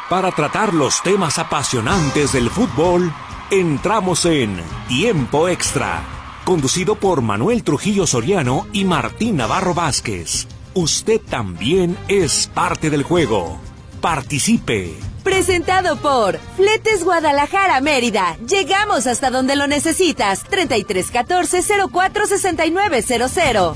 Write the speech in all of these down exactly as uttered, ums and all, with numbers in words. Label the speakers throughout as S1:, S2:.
S1: Para tratar los temas apasionantes del fútbol, entramos en Tiempo Extra, conducido por Manuel Trujillo Soriano y Martín Navarro Vázquez. Usted también es parte del juego. Participe.
S2: Presentado por Fletes Guadalajara Mérida. Llegamos hasta donde lo necesitas. treinta y tres catorce cero cuatro sesenta y nueve cero cero.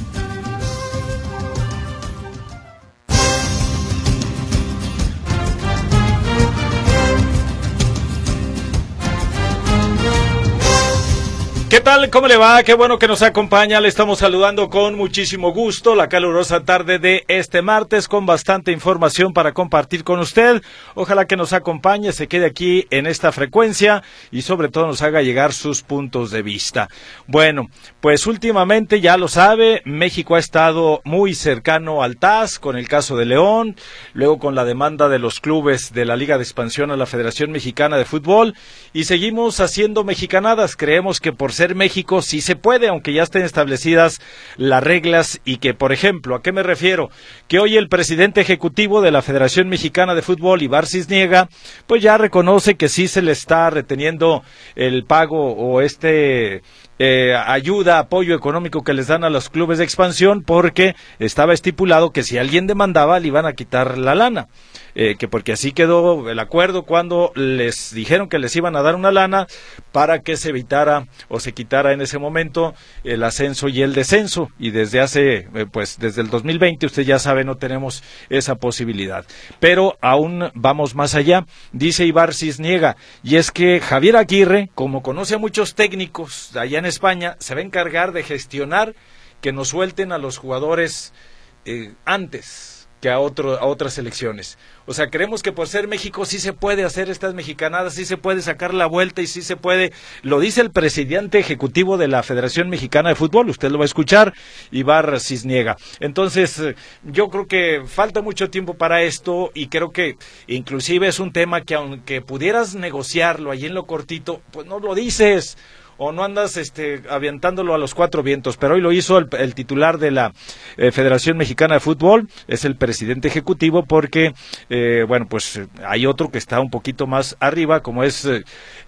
S3: ¿Qué tal? ¿Cómo le va? Qué bueno que nos acompaña. Le estamos saludando con muchísimo gusto la calurosa tarde de este martes con bastante información para compartir con usted. Ojalá que nos acompañe, se quede aquí en esta frecuencia y sobre todo nos haga llegar sus puntos de vista. Bueno, pues últimamente ya lo sabe, México ha estado muy cercano al T A S con el caso de León, luego con la demanda de los clubes de la Liga de Expansión a la Federación Mexicana de Fútbol y seguimos haciendo mexicanadas. Creemos que por ser México sí se puede, aunque ya estén establecidas las reglas y que, por ejemplo, ¿a qué me refiero? Que hoy el presidente ejecutivo de la Federación Mexicana de Fútbol, Ibar Cisniega, pues ya reconoce que sí se le está reteniendo el pago o este... Eh, ayuda, apoyo económico que les dan a los clubes de expansión porque estaba estipulado que si alguien demandaba le iban a quitar la lana, eh, que porque así quedó el acuerdo cuando les dijeron que les iban a dar una lana para que se evitara o se quitara en ese momento el ascenso y el descenso, y desde hace, eh, pues desde el dos mil veinte usted ya sabe, no tenemos esa posibilidad, pero aún vamos más allá, dice Ibar Cisniega, y es que Javier Aguirre, como conoce a muchos técnicos allá en España, se va a encargar de gestionar que nos suelten a los jugadores eh, antes que a, otro, a otras selecciones. O sea, creemos que por ser México sí se puede hacer estas mexicanadas, sí se puede sacar la vuelta y sí se puede, lo dice el presidente ejecutivo de la Federación Mexicana de Fútbol, usted lo va a escuchar, Ibar Cisniega. Entonces, yo creo que falta mucho tiempo para esto y creo que inclusive es un tema que aunque pudieras negociarlo allí en lo cortito, pues no lo dices, o no andas este avientándolo a los cuatro vientos, pero hoy lo hizo el, el titular de la eh, Federación Mexicana de Fútbol, es el presidente ejecutivo, porque, eh, bueno, pues hay otro que está un poquito más arriba, como es eh,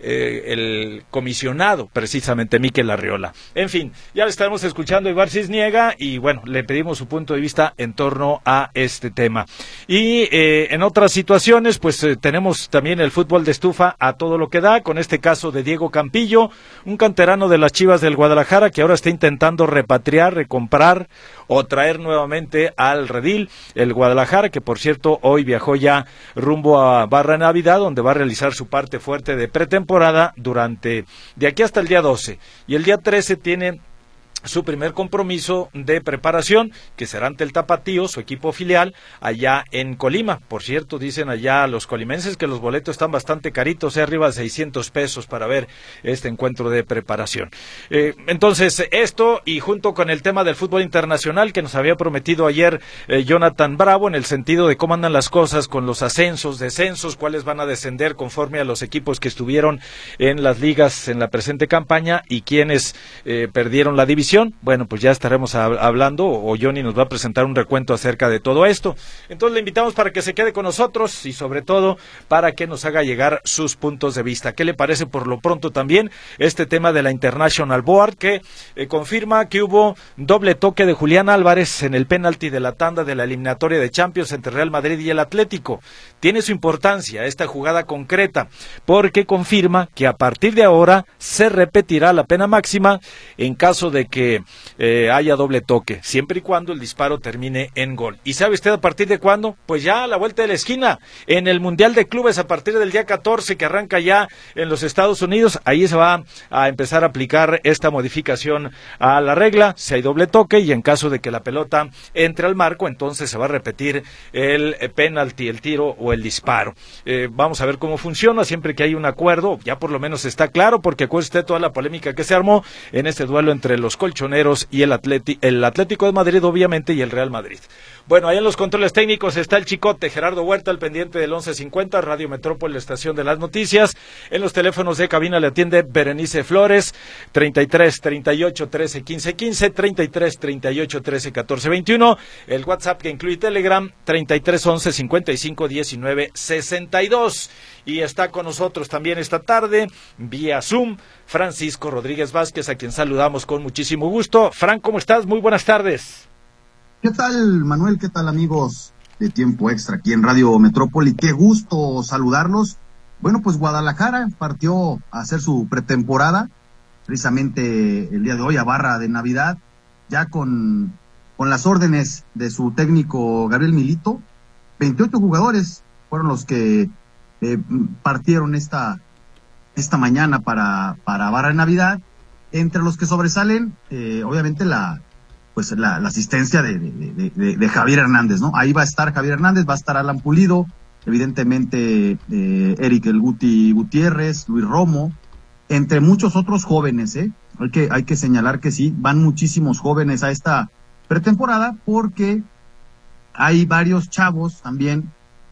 S3: el comisionado, precisamente, Mikel Arriola. En fin, ya le estaremos escuchando a Ibar Cisniega y, bueno, le pedimos su punto de vista en torno a este tema. Y eh, en otras situaciones, pues eh, tenemos también el fútbol de estufa a todo lo que da, con este caso de Diego Campillo, un canterano de las Chivas del Guadalajara que ahora está intentando repatriar, recomprar o traer nuevamente al redil el Guadalajara, que por cierto hoy viajó ya rumbo a Barra Navidad, donde va a realizar su parte fuerte de pretemporada durante de aquí hasta el día doce, y el día trece tiene su primer compromiso de preparación, que será ante el Tapatío, su equipo filial, allá en Colima. Por cierto, dicen allá los colimenses que los boletos están bastante caritos, eh, arriba de seiscientos pesos para ver este encuentro de preparación. Eh, entonces, esto y junto con el tema del fútbol internacional que nos había prometido ayer eh, Jonathan Bravo, en el sentido de cómo andan las cosas con los ascensos, descensos, cuáles van a descender conforme a los equipos que estuvieron en las ligas en la presente campaña y quienes eh, perdieron la división. Bueno, pues ya estaremos hablando, o Johnny nos va a presentar un recuento acerca de todo esto. Entonces le invitamos para que se quede con nosotros y sobre todo para que nos haga llegar sus puntos de vista. ¿Qué le parece por lo pronto también este tema de la International Board, que eh, confirma que hubo doble toque de Julián Álvarez en el penalti de la tanda de la eliminatoria de Champions entre Real Madrid y el Atlético? Tiene su importancia esta jugada concreta porque confirma que a partir de ahora se repetirá la pena máxima en caso de que eh, haya doble toque, siempre y cuando el disparo termine en gol. ¿Y sabe usted a partir de cuándo? Pues ya a la vuelta de la esquina, en el Mundial de Clubes, a partir del día catorce, que arranca ya en los Estados Unidos, ahí se va a empezar a aplicar esta modificación a la regla, si hay doble toque, y en caso de que la pelota entre al marco, entonces se va a repetir el penalti, el tiro o el disparo. Eh, vamos a ver cómo funciona, siempre que hay un acuerdo, ya por lo menos está claro, porque acuerde usted toda la polémica que se armó en este duelo entre los colchoneros Colchoneros y el, Atleti, el Atlético de Madrid, obviamente, y el Real Madrid. Bueno, allá en los controles técnicos está el Chicote, Gerardo Huerta, al pendiente del once cincuenta, Radio Metrópoli, la estación de las noticias. En los teléfonos de cabina le atiende Berenice Flores, treinta y tres, treinta y ocho, trece, quince, quince, treinta y tres, treinta y ocho, trece, catorce, veintiuno. El WhatsApp que incluye Telegram, treinta y tres, once, cincuenta y cinco, diecinueve, sesenta y dos. Y está con nosotros también esta tarde, vía Zoom, Francisco Rodríguez Vázquez, a quien saludamos con muchísimo gusto. Fran, ¿cómo estás? Muy buenas tardes.
S4: ¿Qué tal, Manuel? ¿Qué tal, amigos de Tiempo Extra aquí en Radio Metrópoli? Qué gusto saludarlos. Bueno, pues Guadalajara partió a hacer su pretemporada, precisamente el día de hoy, a barra de Navidad, ya con, con las órdenes de su técnico Gabriel Milito. veintiocho jugadores fueron los que eh, partieron esta, esta mañana para, para barra de Navidad, entre los que sobresalen, eh, obviamente, la pues la, la asistencia de, de, de, de Javier Hernández, ¿no? Ahí va a estar Javier Hernández, va a estar Alan Pulido, evidentemente eh, Eric El Guti Gutiérrez, Luis Romo, entre muchos otros jóvenes, ¿eh? Hay que, hay que señalar que sí, van muchísimos jóvenes a esta pretemporada porque hay varios chavos también,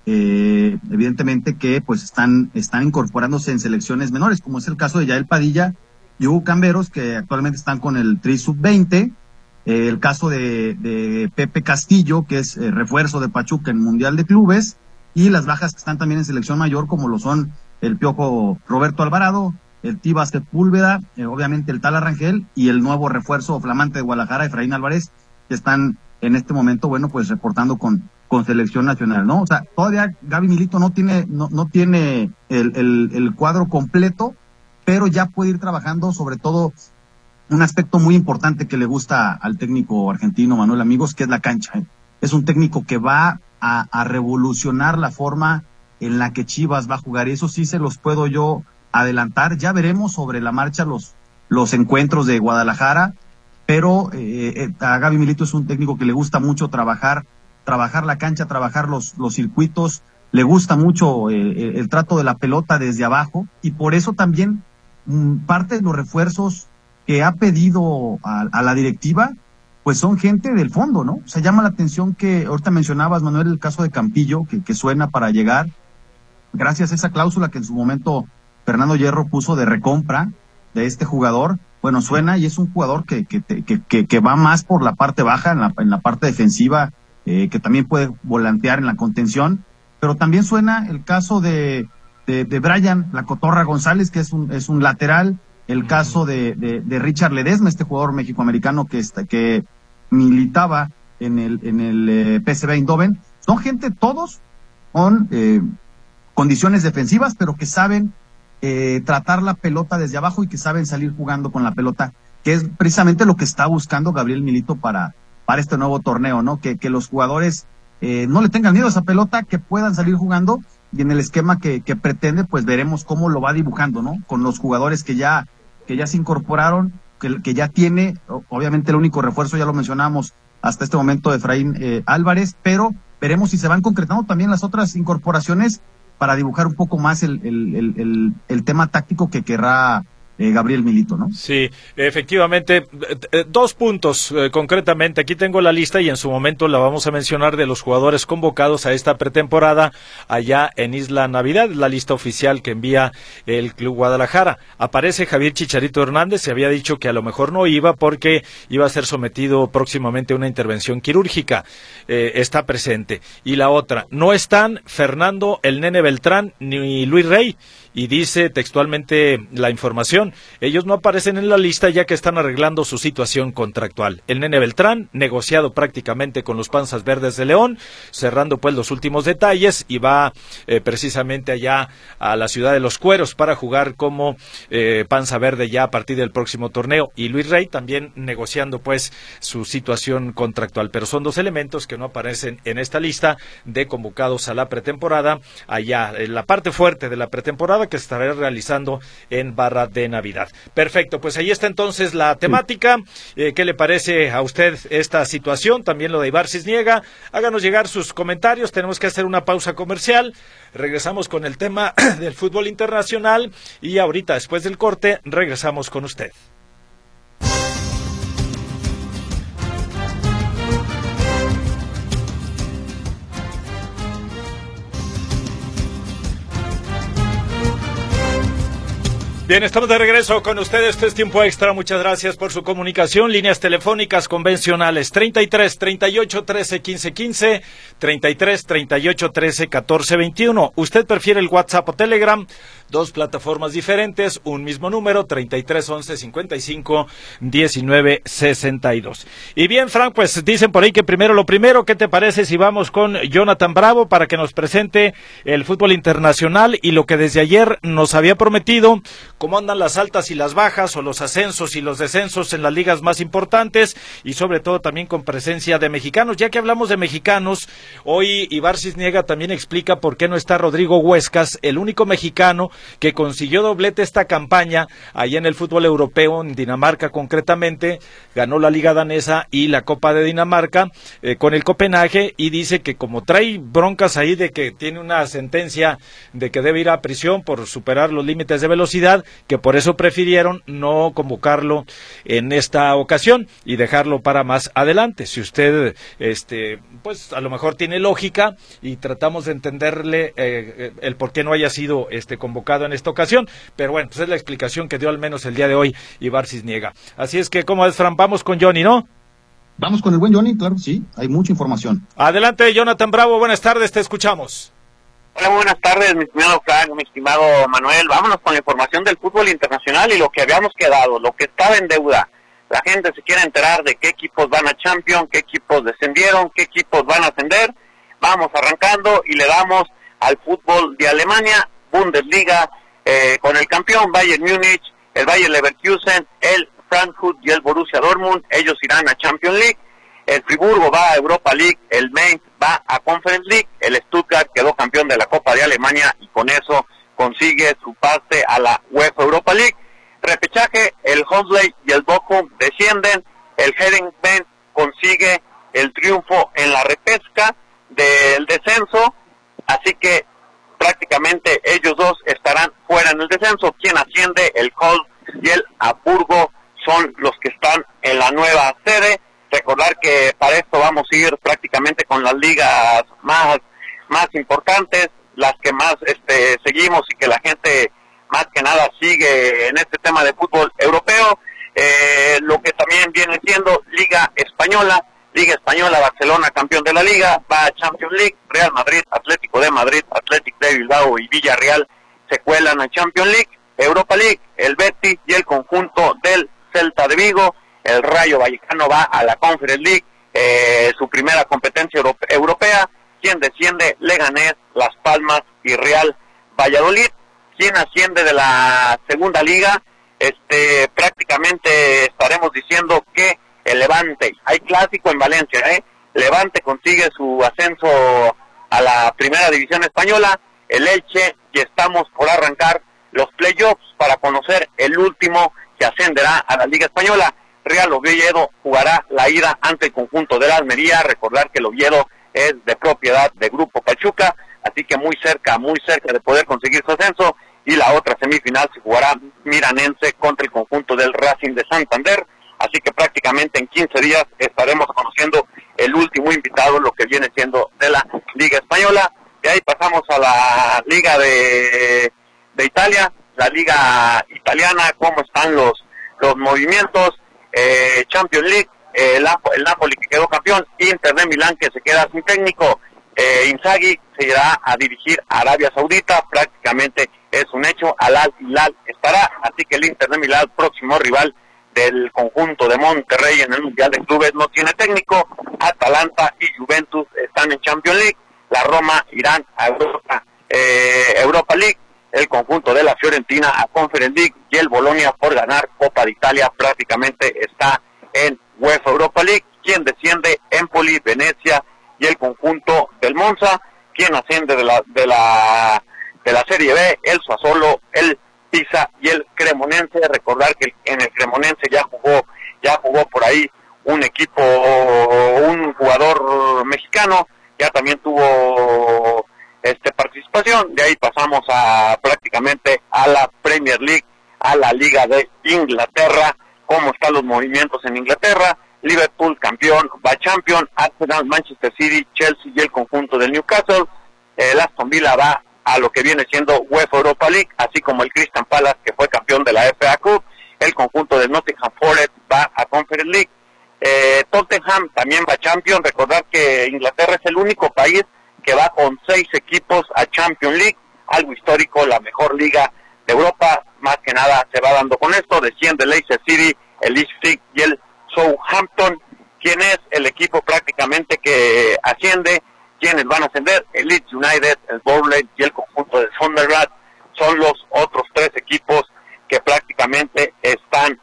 S4: eh, evidentemente, que pues están, están incorporándose en selecciones menores, como es el caso de Yael Padilla y Hugo Camberos, que actualmente están con el Tri sub veinte. Eh, el caso de, de Pepe Castillo, que es eh, refuerzo de Pachuca en Mundial de Clubes, y las bajas que están también en selección mayor, como lo son el Piojo Roberto Alvarado, el Tivas Sepúlveda, eh, obviamente el Tala Rangel, y el nuevo refuerzo flamante de Guadalajara, Efraín Álvarez, que están en este momento, bueno, pues reportando con, con selección nacional, ¿no? O sea, todavía Gaby Milito no tiene, no, no tiene el, el, el cuadro completo, pero ya puede ir trabajando sobre todo un aspecto muy importante que le gusta al técnico argentino Manuel Amigos, que es la cancha. ¿eh? Es un técnico que va a, a revolucionar la forma en la que Chivas va a jugar, y eso sí se los puedo yo adelantar. Ya veremos sobre la marcha los, los encuentros de Guadalajara, pero eh, a Gaby Milito es un técnico que le gusta mucho trabajar, trabajar la cancha, trabajar los, los circuitos, le gusta mucho eh, el trato de la pelota desde abajo, y por eso también mmm, parte de los refuerzos que ha pedido a, a la directiva, pues son gente del fondo, ¿no? O sea, llama la atención que, ahorita mencionabas, Manuel, el caso de Campillo, que, que suena para llegar, gracias a esa cláusula que en su momento Fernando Hierro puso de recompra de este jugador, bueno, suena, y es un jugador que, que, que, que, que va más por la parte baja, en la, en la parte defensiva, eh, que también puede volantear en la contención, pero también suena el caso de, de, de Brian La Cotorra González, que es un, es un lateral, el caso de, de, de Richard Ledesma, este jugador mexicoamericano que, está, que militaba en el, en el eh, P S V Eindhoven. Son gente todos con eh, condiciones defensivas, pero que saben eh, tratar la pelota desde abajo y que saben salir jugando con la pelota, que es precisamente lo que está buscando Gabriel Milito para, para este nuevo torneo, ¿no? Que, que los jugadores eh, no le tengan miedo a esa pelota, que puedan salir jugando, y en el esquema que, que pretende, pues veremos cómo lo va dibujando, ¿no? Con los jugadores que ya, que ya se incorporaron, que, que ya tiene, obviamente el único refuerzo, ya lo mencionamos hasta este momento, de Efraín eh, Álvarez, pero veremos si se van concretando también las otras incorporaciones para dibujar un poco más el, el, el, el, el tema táctico que querrá Eh, Gabriel Milito, ¿no?
S3: Sí, efectivamente, eh, dos puntos eh, concretamente, aquí tengo la lista y en su momento la vamos a mencionar, de los jugadores convocados a esta pretemporada allá en Isla Navidad, la lista oficial que envía el Club Guadalajara. Aparece Javier Chicharito Hernández, se había dicho que a lo mejor no iba porque iba a ser sometido próximamente a una intervención quirúrgica, eh, está presente. Y la otra, no están Fernando el Nene Beltrán ni Luis Rey, y dice textualmente la información, ellos no aparecen en la lista ya que están arreglando su situación contractual. El Nene Beltrán, negociado prácticamente con los Panzas Verdes de León, cerrando pues los últimos detalles, y va eh, precisamente allá a la ciudad de Los Cueros para jugar como eh, Panza Verde ya a partir del próximo torneo. Y Luis Rey también negociando pues su situación contractual, pero son dos elementos que no aparecen en esta lista de convocados a la pretemporada, allá en la parte fuerte de la pretemporada que se estará realizando en Barra de Navidad. Perfecto, pues ahí está entonces la temática. Eh, ¿Qué le parece a usted esta situación? También lo de Ibar Cisniega. Háganos llegar sus comentarios. Tenemos que hacer una pausa comercial. Regresamos con el tema del fútbol internacional y ahorita, después del corte, regresamos con usted. Bien, estamos de regreso con ustedes. Este es Tiempo Extra. Muchas gracias por su comunicación. Líneas telefónicas convencionales treinta y tres, treinta y ocho, trece, quince, quince, treinta y tres, treinta y ocho, trece, catorce, veintiuno. ¿Usted prefiere el WhatsApp o Telegram? Dos plataformas diferentes, un mismo número, treinta y tres, once, cincuenta y cinco, diecinueve, sesenta y dos. Y bien, Frank, pues dicen por ahí que primero lo primero. ¿Qué te parece si vamos con Jonathan Bravo para que nos presente el fútbol internacional y lo que desde ayer nos había prometido? Cómo andan las altas y las bajas, o los ascensos y los descensos en las ligas más importantes, y sobre todo también con presencia de mexicanos. Ya que hablamos de mexicanos, hoy Ibar Cisniega también explica por qué no está Rodrigo Huescas, el único mexicano que consiguió doblete esta campaña allá en el fútbol europeo, en Dinamarca concretamente. Ganó la Liga Danesa y la Copa de Dinamarca eh, con el Copenhague, y dice que como trae broncas ahí de que tiene una sentencia de que debe ir a prisión por superar los límites de velocidad, que por eso prefirieron no convocarlo en esta ocasión y dejarlo para más adelante. Si usted, este, pues a lo mejor tiene lógica, y tratamos de entenderle eh, el por qué no haya sido este convocado en esta ocasión, pero bueno, pues es la explicación que dio al menos el día de hoy Ibar Cisniega. Así es que, ¿cómo es, Fran? Vamos con Johnny, ¿no?
S4: Vamos con el buen Johnny, claro, sí, hay mucha información.
S3: Adelante, Jonathan Bravo, buenas tardes, te escuchamos.
S5: Hola, buenas tardes, mi estimado Frank, mi estimado Manuel. Vámonos con la información del fútbol internacional y lo que habíamos quedado, lo que estaba en deuda. La gente se quiere enterar de qué equipos van a Champions, qué equipos descendieron, qué equipos van a ascender. Vamos arrancando y le damos al fútbol de Alemania, Bundesliga, eh, con el campeón Bayern Múnich, el Bayer Leverkusen, el Frankfurt y el Borussia Dortmund. Ellos irán a Champions League. El Friburgo va a Europa League, el Mainz va a Conference League, el Stuttgart quedó campeón de la Copa de Alemania y con eso consigue su pase a la UEFA Europa League. Repechaje, el Hosley y el Bochum descienden, el Heerenveen consigue el triunfo en la repesca del descenso, así que prácticamente ellos dos estarán fuera en el descenso. Quien asciende, el Köln y el Hamburgo, son los que están en la nueva sede. Recordar que para esto vamos a ir prácticamente con las ligas más más importantes, las que más este seguimos y que la gente más que nada sigue en este tema de fútbol europeo. Eh, lo que también viene siendo Liga Española, Liga Española, Barcelona campeón de la Liga, va a Champions League, Real Madrid, Atlético de Madrid, Athletic de Bilbao y Villarreal se cuelan a Champions League. Europa League, el Betis y el conjunto del Celta de Vigo. El Rayo Vallecano va a la Conference League, eh, su primera competencia europe- europea. Quien desciende, Leganés, Las Palmas y Real Valladolid. Quien asciende de la segunda liga, este prácticamente estaremos diciendo que el Levante, hay clásico en Valencia, ¿eh? Levante consigue su ascenso a la primera división española, el Elche, y estamos por arrancar los playoffs para conocer el último que ascenderá a la Liga Española. Real Oviedo jugará la ida ante el conjunto de la Almería. Recordar que el Oviedo es de propiedad de Grupo Pachuca, así que muy cerca, muy cerca de poder conseguir su ascenso. Y la otra semifinal se jugará Miranense contra el conjunto del Racing de Santander, así que prácticamente en quince días estaremos conociendo el último invitado, lo que viene siendo de la Liga Española. De ahí pasamos a la Liga de, de Italia, la Liga Italiana, cómo están los, los movimientos. Eh, Champions League, eh, el, el Napoli que quedó campeón, Inter de Milán que se queda sin técnico, eh, Inzaghi se irá a dirigir a Arabia Saudita, prácticamente es un hecho. Al Hilal estará, así que el Inter de Milán, próximo rival del conjunto de Monterrey en el Mundial de Clubes, no tiene técnico. Atalanta y Juventus están en Champions League, la Roma irán a Europa, eh, Europa League, el conjunto de la Fiorentina a Conference League y el Bologna, por ganar Copa de Italia, prácticamente está en UEFA Europa League. Quien desciende, Empoli, Venecia y el conjunto del Monza. Quien asciende de la de la de la Serie B, el Sassuolo, el Pisa y el Cremonense. Recordar que en el Cremonense ya jugó ya jugó por ahí un equipo, un jugador mexicano, ya también tuvo este participación. De ahí pasamos a prácticamente a la Premier League, a la Liga de Inglaterra. Cómo están los movimientos en Inglaterra: Liverpool campeón, va champion, Arsenal, Manchester City, Chelsea y el conjunto del Newcastle. El Aston Villa va a lo que viene siendo UEFA Europa League, así como el Crystal Palace, que fue campeón de la F A Cup. El conjunto de Nottingham Forest va a Conference League. Eh, Tottenham también va a Champions. Recordar que Inglaterra es el único país que va con seis equipos a Champions League, algo histórico, la mejor liga de Europa. Más que nada se va dando con esto. Desciende el Leicester City, el Ipswich y el Southampton. ¿Quién es el equipo prácticamente que asciende? ¿Quiénes van a ascender? El Leeds United, el Burnley y el conjunto de Sunderland son los otros tres equipos que prácticamente están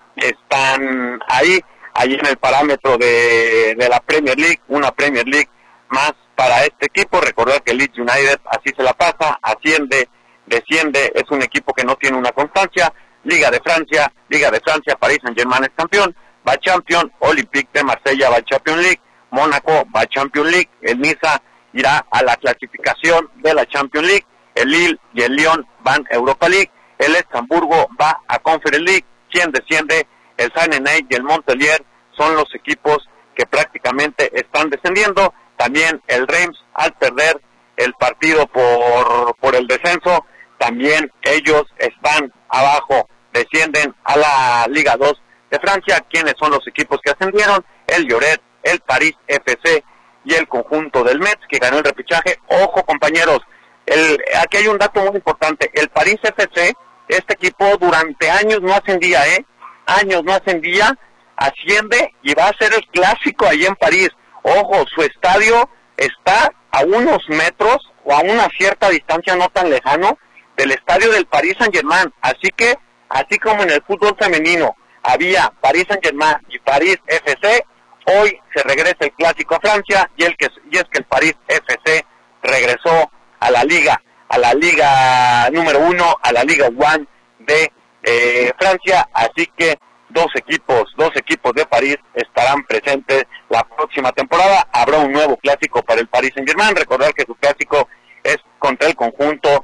S5: están ahí, ahí en el parámetro de, de la Premier League, una Premier League más para este equipo. Recordar que el Leeds United así se la pasa, asciende, desciende, es un equipo que no tiene una constancia. Liga de Francia, Liga de Francia, Paris Saint-Germain es campeón, va a Champions, Olympique de Marsella va a Champions League, Mónaco va a Champions League, el Niza irá a la clasificación de la Champions League, el Lille y el Lyon van a Europa League, el Estamburgo va a Conference League. Quien desciende, el Saint-Étienne y el Montpellier son los equipos que prácticamente están descendiendo. También el Reims, al perder el partido por, por el descenso, también ellos están abajo, descienden a la Liga dos de Francia. ¿Quiénes son los equipos que ascendieron? El Lloret, el París F C y el conjunto del Metz, que ganó el repechaje. Ojo, compañeros, el, aquí hay un dato muy importante. El París F C, este equipo durante años no ascendía, ¿eh? Años no ascendía, asciende y va a ser el clásico ahí en París. Ojo, su estadio está a unos metros o a una cierta distancia no tan lejano del estadio del Paris Saint-Germain. Así que, así como en el fútbol femenino había Paris Saint-Germain y París F C, hoy se regresa el clásico a Francia y, el que, y es que el París F C regresó a la liga, a la liga número uno, a la Liga One de eh, Francia, así que dos equipos, dos equipos de París estarán presentes la próxima temporada. Habrá un nuevo clásico para el Paris Saint-Germain. Recordar que su clásico es contra el conjunto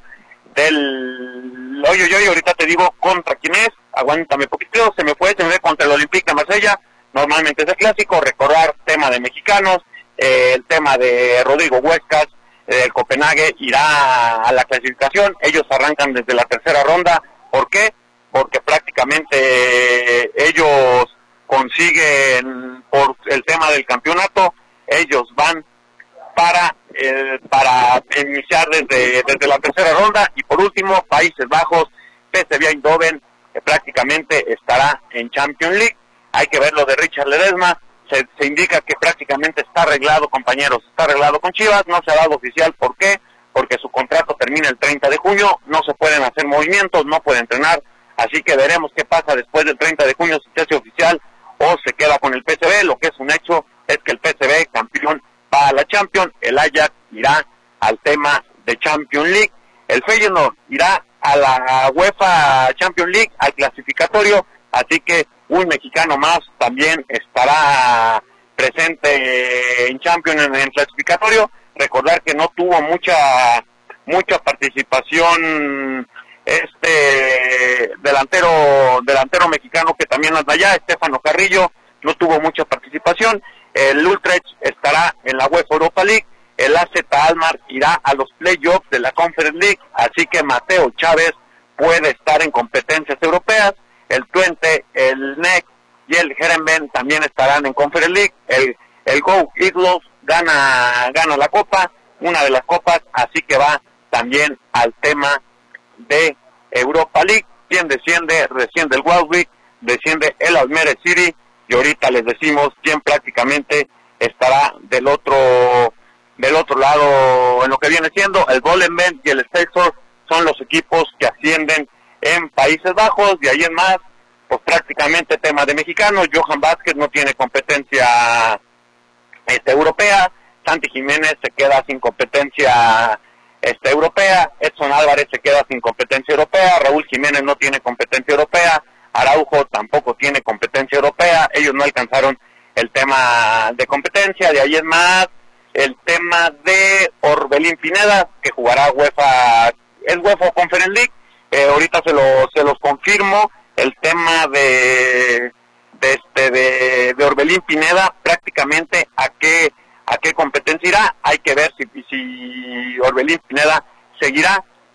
S5: del... Oye, oye, ahorita te digo contra quién es, aguántame poquito, se me fue, se me fue contra el Olympique de Marsella. Normalmente es el clásico. Recordar tema de mexicanos, eh, el tema de Rodrigo Huescas, el Copenhague irá a la clasificación. Ellos arrancan desde la tercera ronda. ¿Por qué? Porque prácticamente ellos consiguen, por el tema del campeonato, ellos van para eh, para iniciar desde desde la tercera ronda. Y por último, Países Bajos, P S V Eindhoven, que prácticamente estará en Champions League. Hay que ver lo de Richard Ledesma. Se, se indica que prácticamente está arreglado, compañeros, está arreglado con Chivas. No se ha dado oficial. ¿Por qué? Porque su contrato termina el treinta de junio, no se pueden hacer movimientos, no puede entrenar, así que veremos qué pasa después del treinta de junio, si se hace oficial o se queda con el P S V. Lo que es un hecho es que el P S V, campeón, va a la Champions, el Ajax irá al tema de Champions League, el Feyenoord irá a la UEFA Champions League, al clasificatorio, así que un mexicano más también estará presente en Champions en el clasificatorio. Recordar que no tuvo mucha mucha participación este delantero delantero mexicano que también anda allá, Estefano Carrillo, no tuvo mucha participación. El Utrecht estará en la UEFA Europa League, el A Z Alkmaar irá a los playoffs de la Conference League, así que Mateo Chávez puede estar en competencias europeas. El Twente, el N E C y el Heerenveen también estarán en Conference League. El, el Go Eagles gana gana la copa, una de las copas, así que va también al tema de Europa League. Quien desciende, desciende el Warwick, desciende el Almere City, y ahorita les decimos quién prácticamente estará del otro del otro lado en lo que viene siendo. El Volendam y el Excelsior son los equipos que ascienden en Países Bajos. De ahí en más, pues prácticamente tema de mexicanos. Johan Vázquez no tiene competencia este, europea. Santi Jiménez se queda sin competencia este, europea. Edson Álvarez se queda sin competencia europea. Raúl Jiménez no tiene competencia europea. Araujo tampoco tiene competencia europea. Ellos no alcanzaron el tema de competencia. De ahí en más, el tema de Orbelín Pineda, que jugará UEFA, es UEFA Conference League. Eh, ahorita se, lo, se los confirmo. El tema de de este de, de Orbelín Pineda, prácticamente a qué a qué competencia irá. Hay que ver si, si Orbelín Pineda seguirá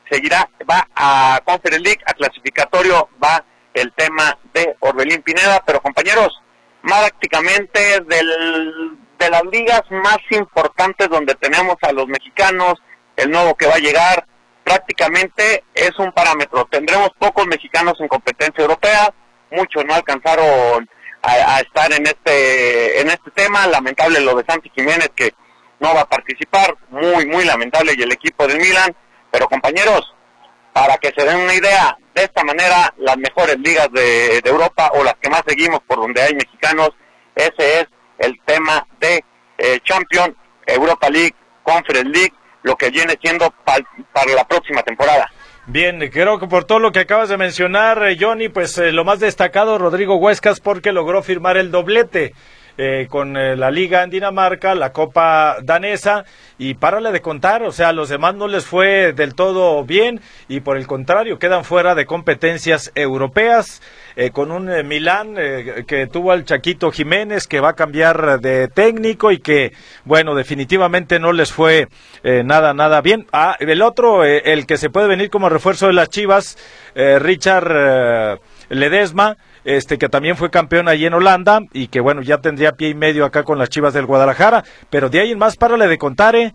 S5: seguirá, va a Conference League, a clasificatorio va el tema de Orbelín Pineda, pero compañeros, prácticamente del, de las ligas más importantes donde tenemos a los mexicanos, el nuevo que va a llegar, prácticamente es un parámetro. Tendremos pocos mexicanos en competencia europea, muchos no alcanzaron a, a estar en este en este tema, lamentable lo de Santi Jiménez que no va a participar, muy muy lamentable, y el equipo del Milan, pero compañeros, para que se den una idea, de esta manera las mejores ligas de, de Europa, o las que más seguimos por donde hay mexicanos, ese es el tema de eh, Champions, Europa League, Conference League, lo que viene siendo pa, para la próxima temporada.
S3: Bien, creo que por todo lo que acabas de mencionar, Johnny, pues eh, lo más destacado, Rodrigo Huescas, porque logró firmar el doblete eh, con eh, la Liga en Dinamarca, la Copa Danesa, y párale de contar, o sea, a los demás no les fue del todo bien, y por el contrario, quedan fuera de competencias europeas, eh, con un eh, Milán eh, que tuvo al Chaquito Jiménez, que va a cambiar de técnico, y que, bueno, definitivamente no les fue eh, nada, nada bien. Ah, el otro, eh, el que se puede venir como refuerzo de las Chivas, eh, Richard eh, Ledesma, este que también fue campeón allí en Holanda, y que bueno, ya tendría pie y medio acá con las Chivas del Guadalajara, pero de ahí en más, párale de contar, ¿eh?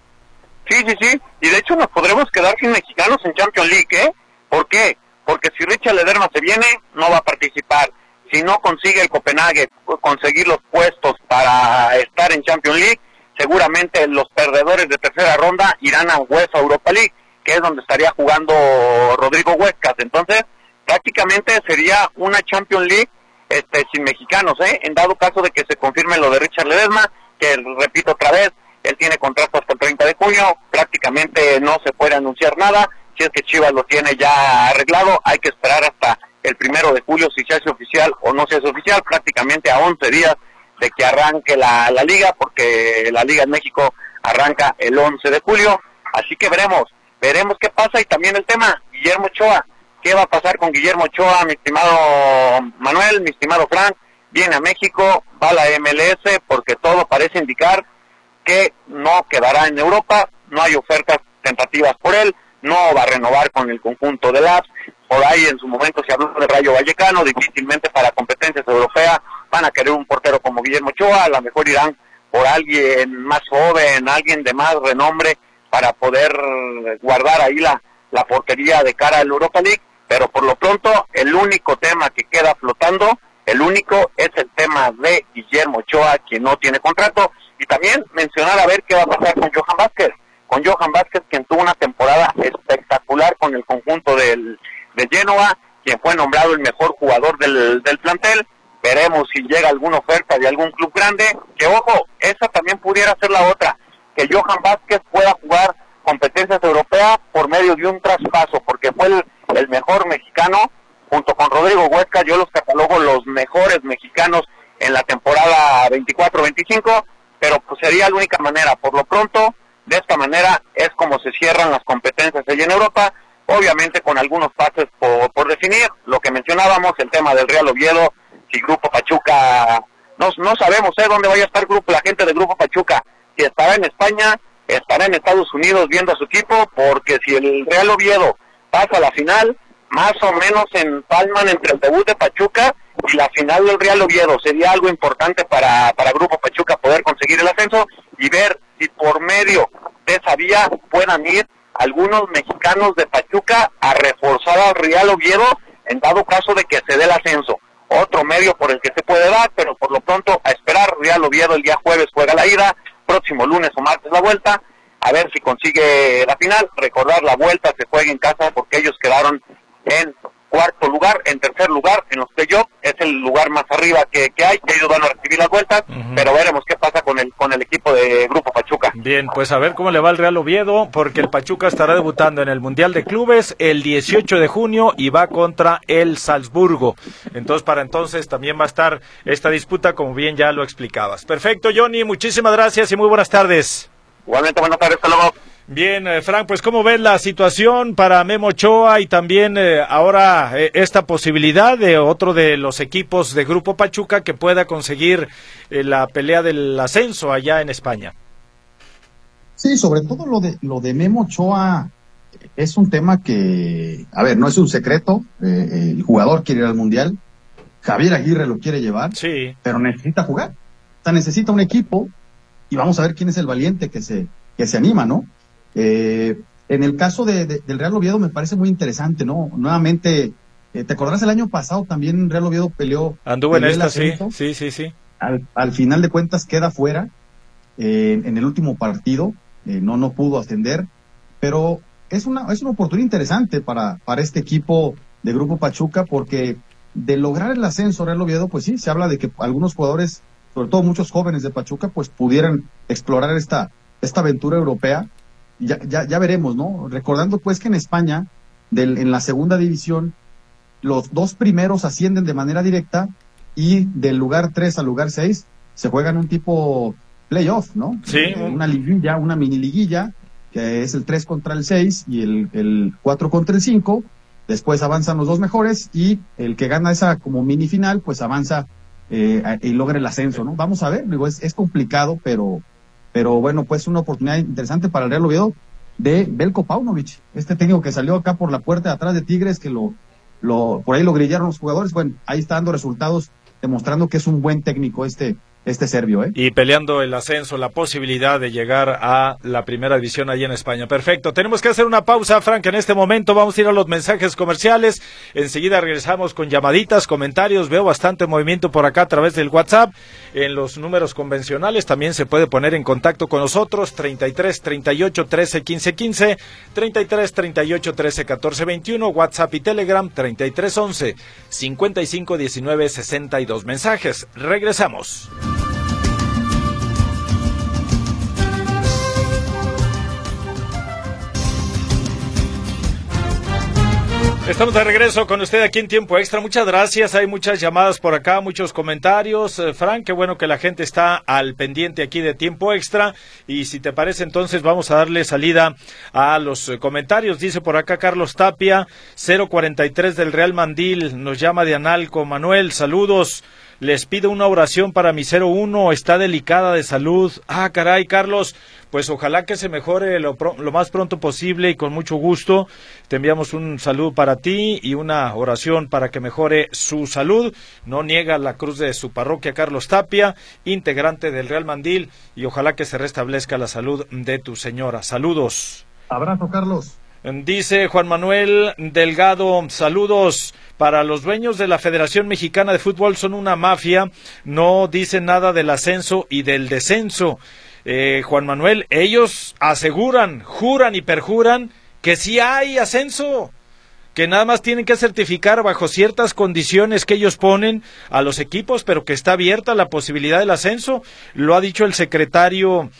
S5: Sí, sí, sí, y de hecho nos podremos quedar sin mexicanos en Champions League, ¿eh? ¿Por qué? Porque si Richard Ledesma se viene, no va a participar. Si no consigue el Copenhague conseguir los puestos para estar en Champions League, seguramente los perdedores de tercera ronda irán a UEFA Europa League, que es donde estaría jugando Rodrigo Huescas. Entonces, prácticamente sería una Champions League este, sin mexicanos, ¿eh? En dado caso de que se confirme lo de Richard Ledesma, que repito otra vez, él tiene contrato hasta el treinta de junio, prácticamente no se puede anunciar nada. Si es que Chivas lo tiene ya arreglado, hay que esperar hasta el primero de julio si se hace oficial o no se hace oficial, prácticamente a once días de que arranque la, la liga, porque la liga en México arranca el once de julio, así que veremos, veremos qué pasa. Y también el tema, Guillermo Ochoa, ¿qué va a pasar con Guillermo Ochoa, mi estimado Manuel, mi estimado Frank? Viene a México, va a la M L S, porque todo parece indicar que no quedará en Europa, no hay ofertas tentativas por él, no va a renovar con el conjunto del A P S, por ahí en su momento se habló de Rayo Vallecano, difícilmente para competencias europeas van a querer un portero como Guillermo Ochoa, a lo mejor irán por alguien más joven, alguien de más renombre, para poder guardar ahí la, la portería de cara al Europa League, pero por lo pronto el único tema que queda flotando, el único es el tema de Guillermo Ochoa, quien no tiene contrato, y también mencionar a ver qué va a pasar con Johan Vázquez, con Johan Vázquez, quien tuvo una temporada espectacular con el conjunto del, de Génova, quien fue nombrado el mejor jugador del, del plantel. Veremos si llega alguna oferta de algún club grande, que ojo, esa también pudiera ser la otra, que Johan Vázquez pueda jugar competencias europeas por medio de un traspaso, porque fue el, el mejor mexicano, junto con Rodrigo Huesca, yo los catalogo los mejores mexicanos en la temporada veinticuatro veinticinco, pero pues sería la única manera. Por lo pronto, de esta manera es como se cierran las competencias allí en Europa, obviamente con algunos pases por, por definir, lo que mencionábamos, el tema del Real Oviedo, si Grupo Pachuca, no, no sabemos ¿eh? dónde vaya a estar grupo, la gente del Grupo Pachuca, si estará en España, estará en Estados Unidos viendo a su equipo, porque si el Real Oviedo pasa a la final, más o menos empalman entre el debut de Pachuca y la final del Real Oviedo, sería algo importante para, para Grupo Pachuca poder conseguir el ascenso y ver si por medio de esa vía puedan ir algunos mexicanos de Pachuca a reforzar al Real Oviedo en dado caso de que se dé el ascenso. Otro medio por el que se puede dar, pero por lo pronto a esperar. Real Oviedo el día jueves juega la ida, próximo lunes o martes la vuelta, a ver si consigue la final. Recordar, la vuelta se juega en casa porque ellos quedaron en cuarto lugar, en tercer lugar en los playoffs, es el lugar más arriba que, que hay, que ellos van a recibir las vueltas, uh-huh. Pero veremos qué pasa con el con el equipo de Grupo Pachuca.
S3: Bien, pues a ver cómo le va al Real Oviedo, porque el Pachuca estará debutando en el Mundial de Clubes el dieciocho de junio y va contra el Salzburgo. Entonces, para entonces también va a estar esta disputa, como bien ya lo explicabas. Perfecto, Johnny, muchísimas gracias y muy buenas tardes.
S5: Igualmente, buenas tardes, hasta luego.
S3: Bien, eh, Frank, pues ¿cómo ves la situación para Memo Ochoa y también eh, ahora eh, esta posibilidad de otro de los equipos de Grupo Pachuca que pueda conseguir eh, la pelea del ascenso allá en España?
S4: Sí, sobre todo lo de lo de Memo Ochoa, es un tema que, a ver, no es un secreto, eh, el jugador quiere ir al Mundial, Javier Aguirre lo quiere llevar,
S3: sí,
S4: pero necesita jugar, o sea, necesita un equipo, y vamos a ver quién es el valiente que se, que se anima, ¿no? Eh, en el caso de, de, del Real Oviedo me parece muy interesante, ¿no? Nuevamente, eh, ¿te acordarás el año pasado también Real Oviedo peleó?
S3: Anduvo en
S4: peleó
S3: esta, sí, sí, sí, sí.
S4: Al, al final de cuentas queda fuera, eh, en el último partido, eh, no, no pudo ascender, pero es una, es una oportunidad interesante para, para este equipo de Grupo Pachuca, porque de lograr el ascenso Real Oviedo, pues sí, se habla de que algunos jugadores, sobre todo muchos jóvenes de Pachuca, pues pudieran explorar esta, esta aventura europea. Ya, ya, ya veremos, ¿no? Recordando pues que en España, del, en la segunda división, los dos primeros ascienden de manera directa y del lugar tres al lugar seis se juegan un tipo playoff, ¿no?
S3: Sí.
S4: Eh, una liguilla, una mini liguilla, que es el tres contra el seis y el, el cuatro contra el cinco. Después avanzan los dos mejores y el que gana esa como mini final, pues avanza eh, y logra el ascenso, ¿no? Vamos a ver, digo, es, es complicado, pero pero bueno, pues una oportunidad interesante para el Real Oviedo de Belko Paunovic, este técnico que salió acá por la puerta de atrás de Tigres, que lo, lo por ahí lo grillaron los jugadores. Bueno, ahí está dando resultados, demostrando que es un buen técnico este este serbio, ¿eh?
S3: Y peleando el ascenso, la posibilidad de llegar a la primera división allí en España. Perfecto, tenemos que hacer una pausa, Frank, en este momento vamos a ir a los mensajes comerciales, enseguida regresamos con llamaditas, comentarios, veo bastante movimiento por acá a través del WhatsApp, en los números convencionales también se puede poner en contacto con nosotros, treinta y tres, treinta y ocho, trece, quince, quince, treinta y tres, treinta y ocho, trece, catorce, veintiuno, WhatsApp y Telegram, treinta y tres, once, cincuenta y cinco, diecinueve, sesenta y dos. Mensajes, regresamos. Estamos de regreso con usted aquí en Tiempo Extra. Muchas gracias. Hay muchas llamadas por acá, muchos comentarios. Eh, Frank, qué bueno que la gente está al pendiente aquí de Tiempo Extra. Y si te parece, entonces vamos a darle salida a los eh, comentarios. Dice por acá Carlos Tapia, cero cuarenta y tres del Real Mandil. Nos llama de Analco. Manuel, saludos. Les pido una oración para mi cero uno, está delicada de salud. Ah, caray, Carlos, pues ojalá que se mejore lo, lo más pronto posible y con mucho gusto. Te enviamos un saludo para ti y una oración para que mejore su salud. No niega la cruz de su parroquia, Carlos Tapia, integrante del Real Mandil, y ojalá que se restablezca la salud de tu señora. Saludos.
S4: Abrazo, Carlos.
S3: Dice Juan Manuel Delgado, saludos. Para los dueños de la Federación Mexicana de Fútbol son una mafia, no dicen nada del ascenso y del descenso. Eh, Juan Manuel, ellos aseguran, juran y perjuran que sí hay ascenso, que nada más tienen que certificar bajo ciertas condiciones que ellos ponen a los equipos, pero que está abierta la posibilidad del ascenso. Lo ha dicho el secretario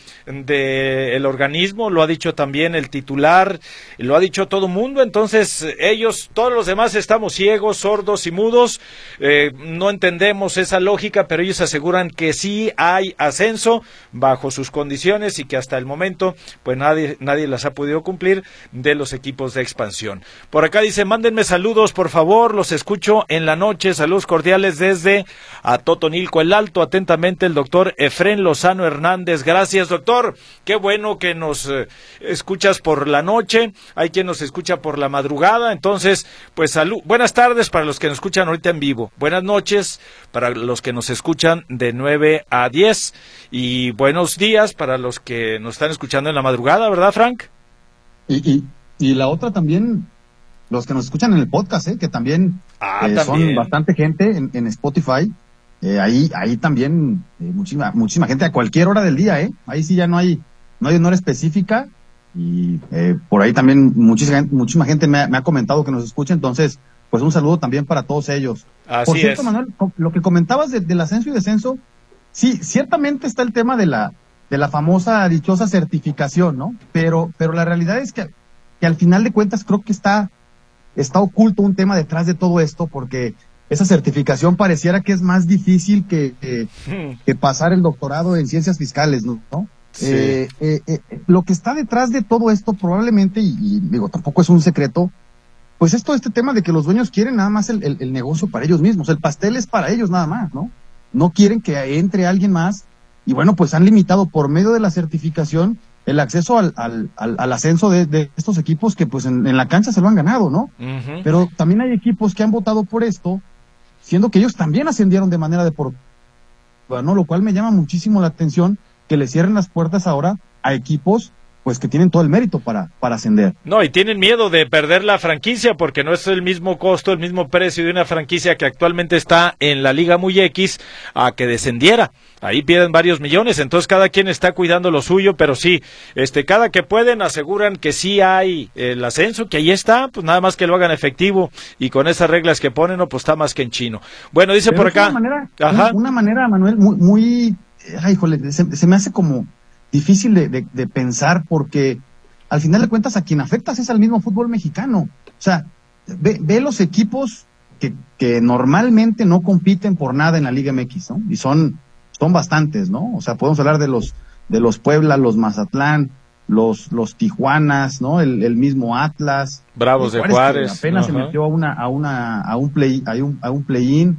S3: del organismo, lo ha dicho también el titular, lo ha dicho todo mundo. Entonces ellos, todos los demás estamos ciegos, sordos y mudos, eh, no entendemos esa lógica, pero ellos aseguran que sí hay ascenso bajo sus condiciones y que hasta el momento pues nadie, nadie las ha podido cumplir de los equipos de expansión. Por acá dice, mándenme saludos, por favor, los escucho en la noche. Saludos cordiales desde Atotonilco el Alto. Atentamente el doctor Efrén Lozano Hernández. Gracias, doctor. Qué bueno que nos eh, escuchas por la noche. Hay quien nos escucha por la madrugada. Entonces, pues salud. Buenas tardes para los que nos escuchan ahorita en vivo. Buenas noches para los que nos escuchan de nueve a diez. Y buenos días para los que nos están escuchando en la madrugada, ¿verdad, Frank?
S4: Y, y, y la otra también, los que nos escuchan en el podcast, ¿eh? que también,
S3: ah,
S4: eh,
S3: también
S4: son bastante gente en, en Spotify, eh, ahí ahí también eh, muchísima muchísima gente a cualquier hora del día, ¿eh? Ahí sí ya no hay no hay una hora específica y eh, por ahí también muchísima, muchísima gente me ha, me ha comentado que nos escucha, entonces pues un saludo también para todos ellos.
S3: Así
S4: por cierto,
S3: es.
S4: Manuel, lo que comentabas de, del ascenso y descenso, sí, ciertamente está el tema de la de la famosa dichosa certificación, ¿no? Pero pero la realidad es que, que al final de cuentas creo que está está oculto un tema detrás de todo esto, porque esa certificación pareciera que es más difícil que, que, que pasar el doctorado en ciencias fiscales, ¿no?
S3: Sí.
S4: Eh, eh, eh, lo que está detrás de todo esto probablemente, y, y digo, tampoco es un secreto, pues es todo este tema de que los dueños quieren nada más el, el, el negocio para ellos mismos, el pastel es para ellos nada más, ¿no? No quieren que entre alguien más, y bueno, pues han limitado por medio de la certificación el acceso al, al, al, al ascenso de, de estos equipos que pues en, en la cancha se lo han ganado, ¿no? Uh-huh. Pero también hay equipos que han votado por esto, siendo que ellos también ascendieron de manera deportiva, ¿no? Lo cual me llama muchísimo la atención que le cierren las puertas ahora a equipos pues que tienen todo el mérito para, para ascender.
S3: No, y tienen miedo de perder la franquicia porque no es el mismo costo, el mismo precio de una franquicia que actualmente está en la Liga Muy X a que descendiera. Ahí pierden varios millones, entonces cada quien está cuidando lo suyo, pero sí, este, cada que pueden aseguran que sí hay el ascenso, que ahí está, pues nada más que lo hagan efectivo y con esas reglas que ponen, no, pues está más que en chino. Bueno, dice
S4: pero
S3: por acá.
S4: Una manera, Ajá. Una, una manera, Manuel, muy, muy, ay, híjole, se, se me hace como difícil de, de, de pensar porque al final de cuentas a quien afectas es al mismo fútbol mexicano. O sea, ve, ve los equipos que, que normalmente no compiten por nada en la Liga M X, ¿no? Y son, son bastantes, ¿no? O sea, podemos hablar de los, de los Puebla, los Mazatlán, los, los Tijuanas, ¿no? El, el mismo Atlas.
S3: Bravos de Juárez. Juárez
S4: apenas uh-huh. se metió a una, a una, a un play, a un, a un play-in,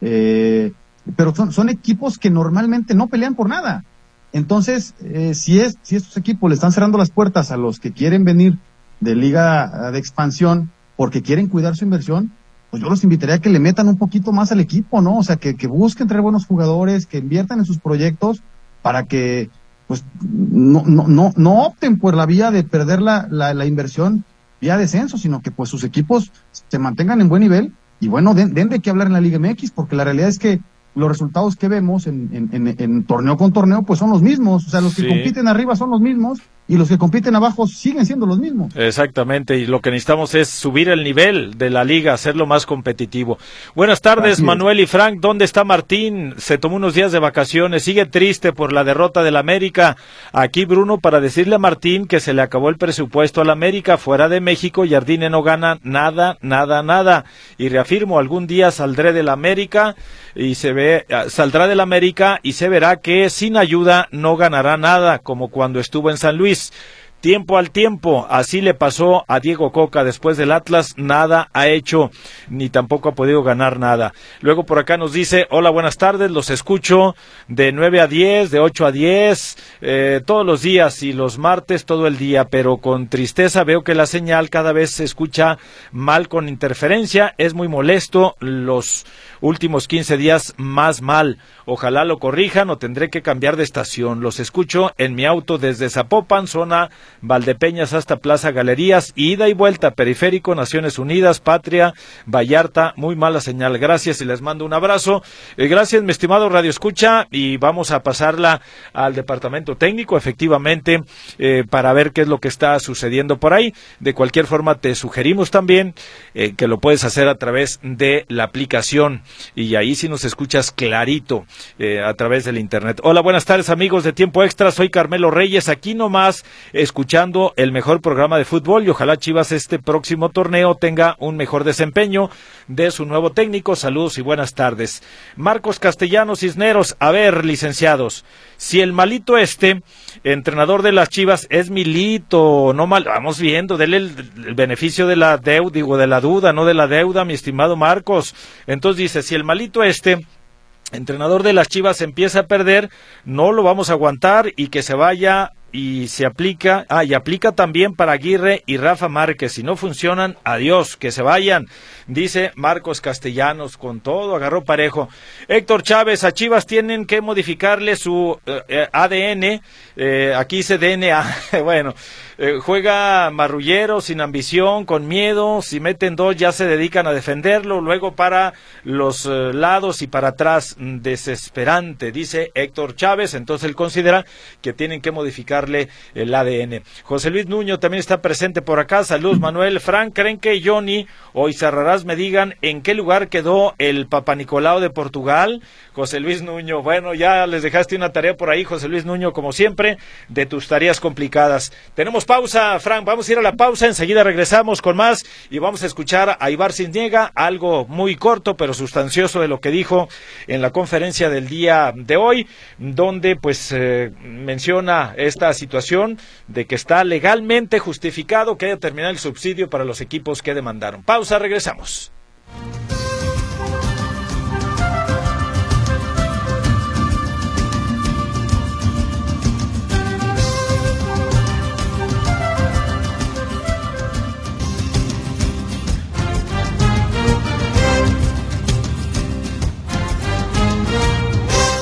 S4: eh, pero son, son equipos que normalmente no pelean por nada. Entonces, eh, si es si estos equipos le están cerrando las puertas a los que quieren venir de liga de expansión porque quieren cuidar su inversión, pues yo los invitaría a que le metan un poquito más al equipo, ¿no? O sea, que, que busquen traer buenos jugadores, que inviertan en sus proyectos para que pues no no no, no opten por la vía de perder la, la, la inversión vía descenso, sino que pues sus equipos se mantengan en buen nivel y bueno, den, den de qué hablar en la Liga M X, porque la realidad es que los resultados que vemos en, en, en, en torneo con torneo pues son los mismos, o sea, los que sí. compiten arriba son los mismos y los que compiten abajo siguen siendo los mismos.
S3: Exactamente, y lo que necesitamos es subir el nivel de la liga, hacerlo más competitivo. Buenas tardes, Así Manuel es. y Frank, ¿dónde está Martín? Se tomó unos días de vacaciones, sigue triste por la derrota del América. Aquí Bruno para decirle a Martín que se le acabó el presupuesto al América, fuera de México, Jardine no gana nada, nada, nada. Y reafirmo, algún día saldré del América y se ve, saldrá del América y se verá que sin ayuda no ganará nada, como cuando estuvo en San Luis. Tiempo al tiempo, así le pasó a Diego Coca después del Atlas, nada ha hecho, ni tampoco ha podido ganar nada. Luego por acá nos dice, hola, buenas tardes, los escucho de nueve a diez, de ocho a diez, eh, todos los días y los martes todo el día, pero con tristeza veo que la señal cada vez se escucha mal con interferencia, es muy molesto, los últimos quince días más mal, ojalá lo corrijan o tendré que cambiar de estación, los escucho en mi auto desde Zapopan, zona Valdepeñas hasta Plaza Galerías, ida y vuelta, Periférico, Naciones Unidas, Patria, Vallarta, muy mala señal, gracias y les mando un abrazo, eh, gracias mi estimado Radio Escucha y vamos a pasarla al departamento técnico, efectivamente, eh, para ver qué es lo que está sucediendo por ahí. De cualquier forma te sugerimos también eh, que lo puedes hacer a través de la aplicación y ahí sí nos escuchas clarito eh, a través del internet. Hola, buenas tardes amigos de Tiempo Extra, soy Carmelo Reyes, aquí nomás escuchando el mejor programa de fútbol y ojalá Chivas este próximo torneo tenga un mejor desempeño de su nuevo técnico. Saludos y buenas tardes. Marcos Castellanos Cisneros, a ver, licenciados, si el malito este, entrenador de las Chivas, es Milito, no mal, vamos viendo, dele el, el beneficio de la deuda, digo, de la duda, no de la deuda, mi estimado Marcos. Entonces dice, si el malito este, entrenador de las Chivas, empieza a perder, no lo vamos a aguantar y que se vaya y se aplica, ah, y aplica también para Aguirre y Rafa Márquez, si no funcionan, adiós, que se vayan, dice Marcos Castellanos, con todo, agarró parejo. Héctor Chávez, a Chivas tienen que modificarle su eh, A D N, eh, aquí dice D N A, bueno, eh, juega marrullero, sin ambición, con miedo, si meten dos ya se dedican a defenderlo, luego para los eh, lados y para atrás, desesperante, dice Héctor Chávez, entonces él considera que tienen que modificar el A D N. José Luis Nuño también está presente por acá. Saludos, Manuel. Frank, ¿creen que Johnny o Izarrarás me digan en qué lugar quedó el Papa Nicolau de Portugal? José Luis Nuño, bueno, ya les dejaste una tarea por ahí, José Luis Nuño, como siempre, de tus tareas complicadas. Tenemos pausa, Frank, vamos a ir a la pausa, enseguida regresamos con más y vamos a escuchar a Ibar Cisniega, algo muy corto pero sustancioso de lo que dijo en la conferencia del día de hoy, donde pues eh, menciona esta situación de que está legalmente justificado que haya terminado el subsidio para los equipos que demandaron. Pausa, regresamos.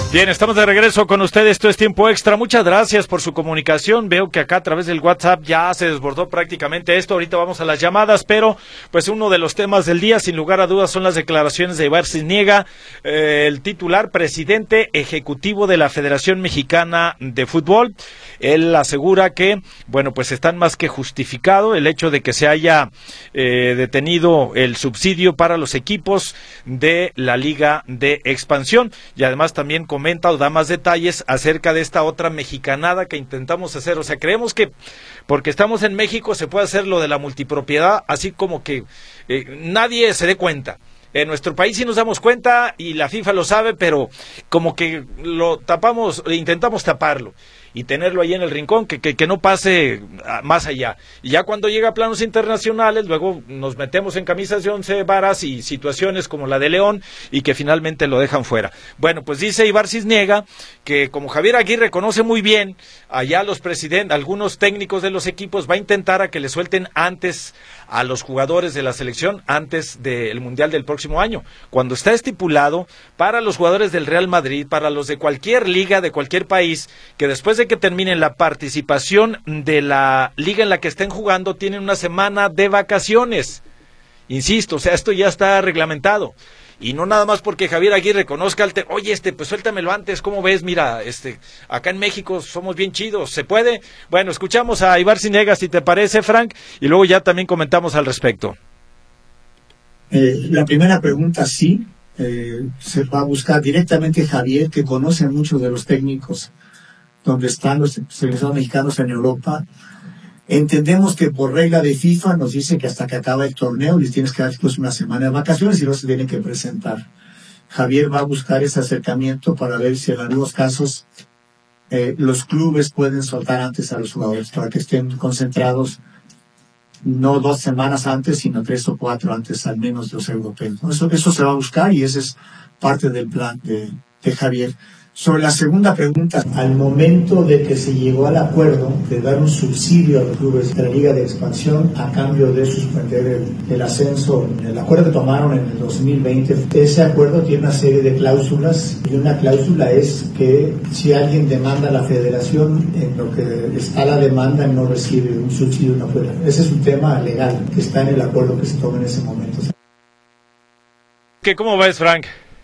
S3: Bien, estamos de regreso con ustedes, esto es Tiempo Extra, muchas gracias por su comunicación, veo que acá a través del WhatsApp ya se desbordó prácticamente esto, ahorita vamos a las llamadas, pero pues uno de los temas del día, sin lugar a dudas, son las declaraciones de Ibar Cisniega, eh, el titular presidente ejecutivo de la Federación Mexicana de Fútbol. Él asegura que, bueno, pues están más que justificado el hecho de que se haya eh, detenido el subsidio para los equipos de la Liga de Expansión, y además también comenta o da más detalles acerca de esta otra mexicanada que intentamos hacer. O sea, creemos que porque estamos en México se puede hacer lo de la multipropiedad, así como que eh, nadie se dé cuenta. En nuestro país sí nos damos cuenta y la FIFA lo sabe, pero como que lo tapamos, intentamos taparlo y tenerlo ahí en el rincón, que, que, que no pase más allá. Y ya cuando llega a planos internacionales, luego nos metemos en camisas de once varas y situaciones como la de León, y que finalmente lo dejan fuera. Bueno, pues dice Ibar Cisniega que como Javier Aguirre conoce muy bien allá los presidentes, algunos técnicos de los equipos, va a intentar a que le suelten antes a los jugadores de la selección, antes del Mundial del próximo año, cuando está estipulado para los jugadores del Real Madrid, para los de cualquier liga, de cualquier país, que después de que terminen la participación de la liga en la que estén jugando, tienen una semana de vacaciones. Insisto, o sea, esto ya está reglamentado. Y no nada más porque Javier Aguirre conozca al te oye, este, pues suéltamelo antes, ¿cómo ves? Mira, este, acá en México somos bien chidos, ¿se puede? Bueno, escuchamos a Ibar Cisniega, si te parece, Frank, y luego ya también comentamos al respecto.
S6: Eh, la primera pregunta, sí, eh, se va a buscar directamente Javier, que conoce muchos de los técnicos donde están los seleccionados mexicanos en Europa. Entendemos que por regla de FIFA nos dice que hasta que acaba el torneo les tienes que dar después una semana de vacaciones y luego se tienen que presentar. Javier va a buscar ese acercamiento para ver si en algunos casos eh, los clubes pueden soltar antes a los jugadores para que estén concentrados no dos semanas antes, sino tres o cuatro antes al menos de los europeos. Eso, eso se va a buscar y ese es parte del plan de, de Javier. Sobre la segunda pregunta, al momento de que se llegó al acuerdo de dar un subsidio a los clubes de la Liga de Expansión a cambio de suspender el, el ascenso, el acuerdo que tomaron en el dos mil veinte, ese acuerdo tiene una serie de cláusulas y una cláusula es que si alguien demanda a la federación, en lo que está la demanda no recibe un subsidio no fuera. Ese es un tema legal que está en el acuerdo que se toma en ese momento.
S3: ¿Qué, ¿Cómo ves, Frank?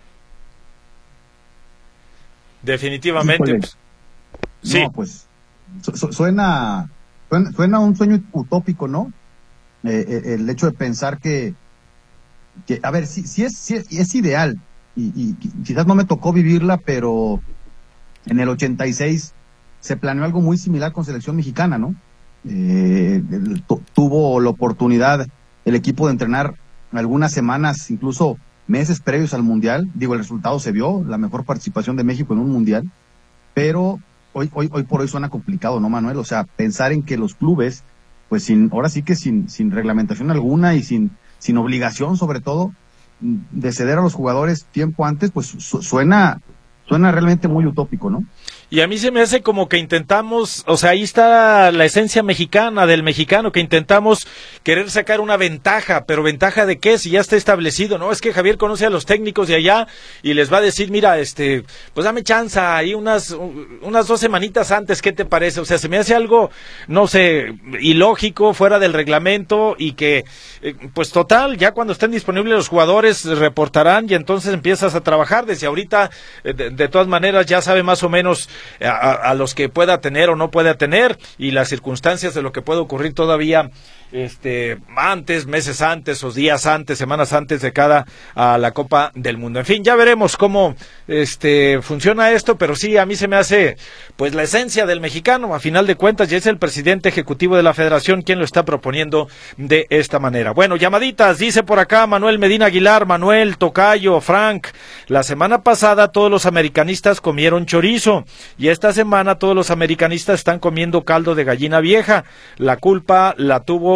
S3: Definitivamente. Pues, sí.
S4: No, pues su, suena, suena suena un sueño utópico, ¿no? Eh, eh, el hecho de pensar que, que a ver, sí, sí es, sí es, es ideal y, y quizás no me tocó vivirla, pero en el ochenta y seis se planeó algo muy similar con selección mexicana, ¿no? Eh, el, tuvo la oportunidad el equipo de entrenar algunas semanas, incluso meses previos al Mundial. Digo, el resultado se vio, la mejor participación de México en un Mundial, pero hoy hoy hoy por hoy suena complicado, ¿no, Manuel? O sea, pensar en que los clubes, pues sin, ahora sí que sin sin reglamentación alguna y sin sin obligación, sobre todo, de ceder a los jugadores tiempo antes, pues su, suena suena realmente muy utópico, ¿no?
S3: Y a mí se me hace como que intentamos, o sea, ahí está la esencia mexicana del mexicano, que intentamos querer sacar una ventaja, pero ¿ventaja de qué? Si ya está establecido, ¿no? Es que Javier conoce a los técnicos de allá y les va a decir, mira, este, pues dame chance ahí unas, unas dos semanitas antes, ¿qué te parece? O sea, se me hace algo, no sé, ilógico, fuera del reglamento y que, eh, pues total, ya cuando estén disponibles los jugadores reportarán y entonces empiezas a trabajar desde ahorita, eh, de, de todas maneras ya sabe más o menos A, a los que pueda tener o no pueda tener y las circunstancias de lo que puede ocurrir todavía este antes, meses antes o días antes, semanas antes de cada a la Copa del Mundo. En fin, ya veremos cómo este funciona esto, pero sí, a mí se me hace pues la esencia del mexicano, a final de cuentas, ya es el presidente ejecutivo de la federación quien lo está proponiendo de esta manera. Bueno, llamaditas, dice por acá Manuel Medina Aguilar, Manuel, Tocayo, Frank, la semana pasada todos los americanistas comieron chorizo y esta semana todos los americanistas están comiendo caldo de gallina vieja. La culpa la tuvo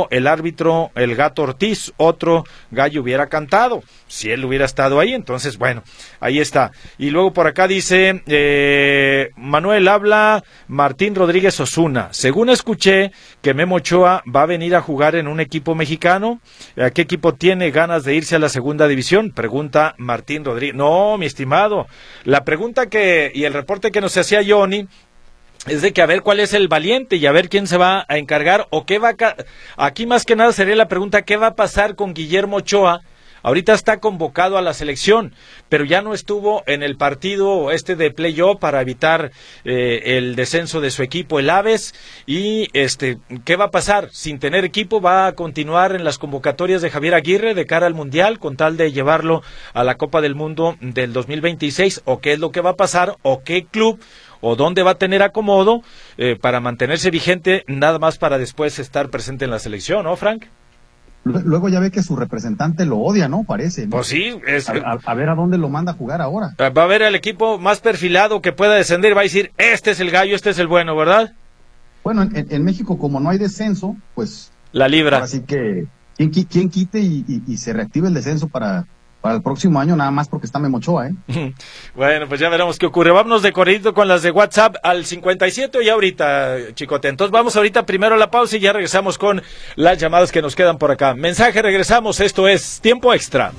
S3: sido el árbitro el Gato Ortiz, otro gallo hubiera cantado, si él hubiera estado ahí. Entonces, bueno, ahí está. Y luego por acá dice, eh, Manuel, habla Martín Rodríguez Osuna. Según escuché que Memo Ochoa va a venir a jugar en un equipo mexicano. ¿A qué equipo tiene ganas de irse a la segunda división? Pregunta Martín Rodríguez. No, mi estimado, la pregunta que y el reporte que nos hacía Johnny es de que a ver cuál es el valiente y a ver quién se va a encargar o qué va a... Aquí más que nada sería la pregunta, ¿qué va a pasar con Guillermo Ochoa? Ahorita está convocado a la selección, pero ya no estuvo en el partido este de playoff para evitar eh, el descenso de su equipo, el Aves, y este, ¿qué va a pasar? Sin tener equipo, ¿va a continuar en las convocatorias de Javier Aguirre de cara al Mundial con tal de llevarlo a la Copa del Mundo del dos mil veintiséis? ¿O qué es lo que va a pasar? ¿O qué club o dónde va a tener acomodo eh, para mantenerse vigente, nada más para después estar presente en la selección, ¿no, Frank?
S4: Luego ya ve que su representante lo odia, ¿no? Parece, ¿no?
S3: Pues sí. Es...
S4: A, a, a ver a dónde lo manda a jugar ahora.
S3: Va a ver al equipo más perfilado que pueda descender, va a decir, este es el gallo, este es el bueno, ¿verdad?
S4: Bueno, en, en México, como no hay descenso, pues...
S3: La libra.
S4: Así que, ¿quién, quién quite y, y, y se reactive el descenso para... para el próximo año, nada más porque está Memo Ochoa, ¿eh?
S3: Bueno, pues ya veremos qué ocurre. Vámonos de corridito con las de WhatsApp al cincuenta y siete y ahorita, Chicote. Entonces vamos ahorita primero a la pausa y ya regresamos con las llamadas que nos quedan por acá. Mensaje, regresamos. Esto es Tiempo Extra.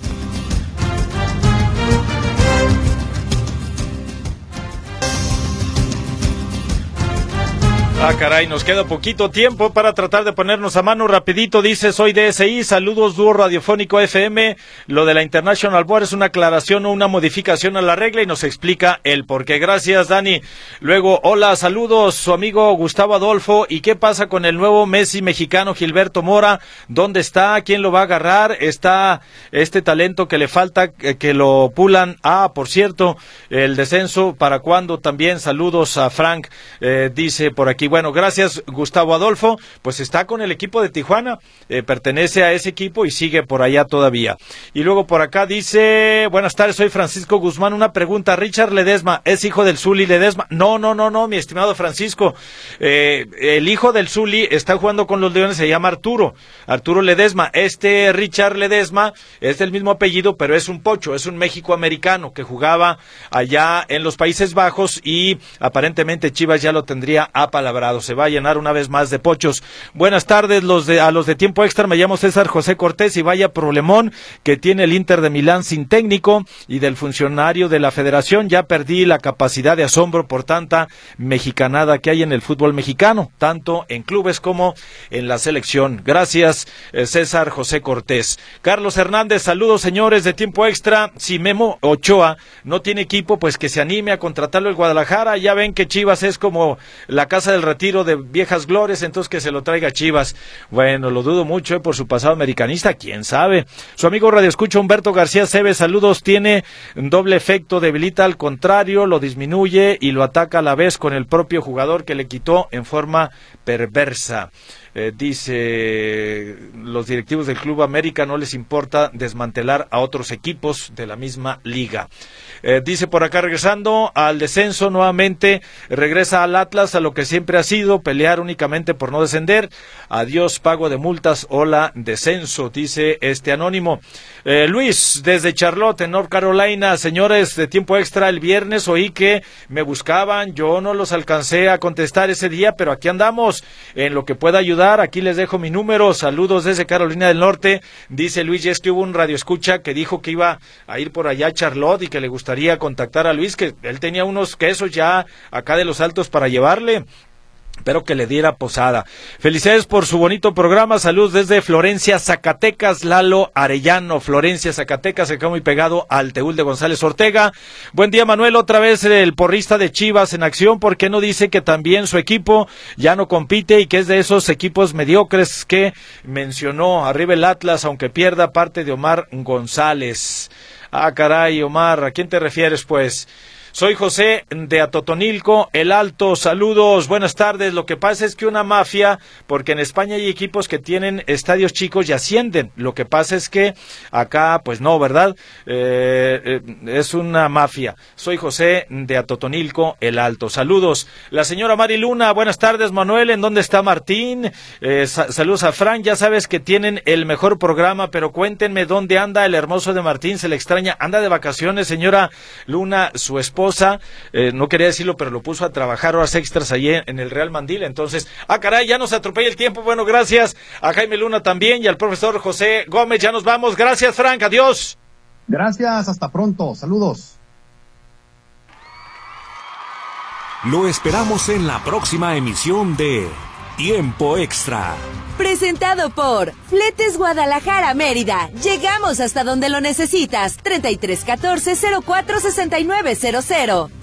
S3: Ah, caray, nos queda poquito tiempo para tratar de ponernos a mano rapidito. Dice, soy D S I, saludos, dúo radiofónico F M. Lo de la International Board es una aclaración o una modificación a la regla y nos explica el por qué. Gracias, Dani. Luego, hola, saludos, su amigo Gustavo Adolfo. ¿Y qué pasa con el nuevo Messi mexicano Gilberto Mora? ¿Dónde está? ¿Quién lo va a agarrar? ¿Está este talento que le falta, que lo pulan? Ah, por cierto, el descenso, ¿para cuándo? También saludos a Frank, eh, dice por aquí. Bueno, gracias, Gustavo Adolfo. Pues está con el equipo de Tijuana, eh, pertenece a ese equipo y sigue por allá todavía. Y luego por acá dice, buenas tardes, soy Francisco Guzmán. Una pregunta, ¿Richard Ledesma es hijo del Zuli Ledesma? No, no, no, no, mi estimado Francisco. Eh, el hijo del Zuli está jugando con los Leones, se llama Arturo, Arturo Ledesma. Este Richard Ledesma es del mismo apellido, pero es un pocho, es un México-americano que jugaba allá en los Países Bajos y aparentemente Chivas ya lo tendría apalabrado. Se va a llenar una vez más de pochos. Buenas tardes los de, a los de Tiempo Extra, me llamo César José Cortés y vaya problemón que tiene el Inter de Milán sin técnico y del funcionario de la federación. Ya perdí la capacidad de asombro por tanta mexicanada que hay en el fútbol mexicano, tanto en clubes como en la selección. Gracias, eh, César José Cortés. Carlos Hernández, saludos señores de Tiempo Extra. Si Memo Ochoa no tiene equipo, pues que se anime a contratarlo el Guadalajara. Ya ven que Chivas es como la casa del retiro de viejas glorias, entonces que se lo traiga Chivas. Bueno, lo dudo mucho eh, por su pasado americanista, quién sabe. Su amigo Radio Escucha Humberto García Cebes, saludos, tiene doble efecto, debilita al contrario, lo disminuye y lo ataca a la vez con el propio jugador que le quitó en forma perversa. Eh, dice, los directivos del Club América no les importa desmantelar a otros equipos de la misma liga. Eh, dice por acá, regresando al descenso nuevamente, regresa al Atlas a lo que siempre ha sido, pelear únicamente por no descender. Adiós pago de multas, hola descenso, dice este anónimo. Eh, Luis, desde Charlotte, en North Carolina, señores de Tiempo Extra, el viernes oí que me buscaban, yo no los alcancé a contestar ese día, pero aquí andamos, en lo que pueda ayudar. Aquí les dejo mi número, saludos desde Carolina del Norte. Dice Luis, ya es que hubo un radioescucha que dijo que iba a ir por allá a Charlotte y que le gustaría contactar a Luis, que él tenía unos quesos ya acá de los Altos para llevarle. Espero que le diera posada. Felicidades por su bonito programa. Saludos desde Florencia, Zacatecas. Lalo Arellano, Florencia, Zacatecas, se quedó muy pegado al Teúl de González Ortega. Buen día, Manuel. Otra vez el porrista de Chivas en acción. ¿Por qué no dice que también su equipo ya no compite y que es de esos equipos mediocres que mencionó? Arriba el Atlas, aunque pierda, parte de Omar González. Ah, caray, Omar, ¿a quién te refieres, pues? Soy José de Atotonilco, El Alto, saludos, buenas tardes. Lo que pasa es que una mafia, porque en España hay equipos que tienen estadios chicos y ascienden. Lo que pasa es que acá, pues no, ¿verdad? Eh, eh, es una mafia. Soy José de Atotonilco, El Alto, saludos. La señora Mari Luna, buenas tardes, Manuel, ¿en dónde está Martín? Eh, sa- saludos a Fran, ya sabes que tienen el mejor programa, pero cuéntenme dónde anda el hermoso de Martín, se le extraña, anda de vacaciones, señora Luna, su esposa. Eh, no quería decirlo, pero lo puso a trabajar horas extras allí en el Real Mandil, entonces, ah caray, ya nos atropella el tiempo. Bueno, gracias a Jaime Luna también y al profesor José Gómez, ya nos vamos, gracias Frank, adiós.
S4: Gracias, hasta pronto, saludos.
S1: Lo esperamos en la próxima emisión de Tiempo Extra.
S2: Presentado por Fletes Guadalajara Mérida. Llegamos hasta donde lo necesitas. treinta y tres catorce cero cuatro sesenta y nueve cero cero.